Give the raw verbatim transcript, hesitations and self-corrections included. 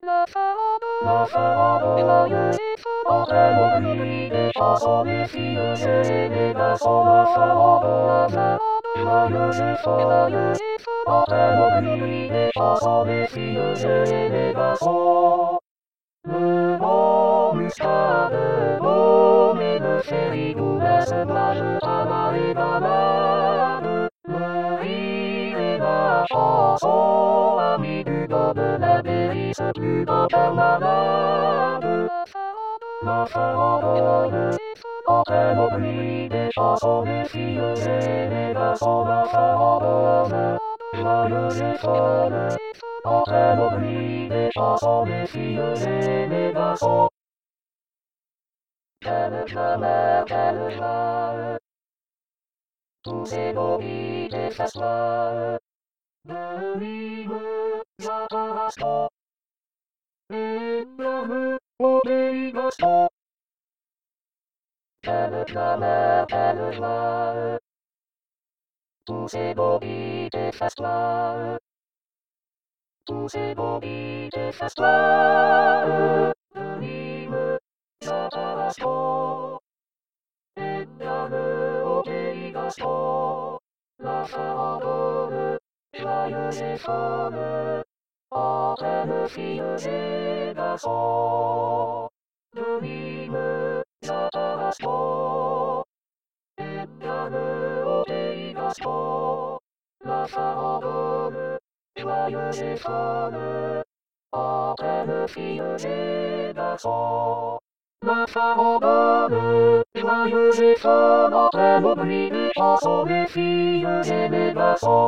La farade, la farade, joyeuse soirée, l'oubli des chansons des filles et des garçons. La farade, la farade, joyeuse soirée, l'oubli des chansons des filles et des garçons. Le beau muscade, baume et le ferigou, la sauvage, tabac et balade. Le rire et la chanson, amis du dos de la délice, plus beau carnaval. La farade, la joyeuse, l'oubli des chansons des filles et des garçons. La farade, joyeuse soirée, l'oubli des chansons des filles et des garçons. Quelle joie, quelle joie, tous ces beaux vies des festivals de vivre à Tarascon et bienvenue au pays Gaston. Quelle joie, quelle joie, tous ces beaux vies des festivals, tous ces beaux vies des festivals de vivre à Tarascon et bienvenue au pays Gaston. La farandole, joyeuse et folle, entraîne filles et garçons, de vivre à Tarascon et bienvenue au pays Gaston. La farandole, joyeuse et folle, entraîne filles et garçons. La farandole, joyeuse et folle, entraîne l'oubli des chansons des filles et des garçons.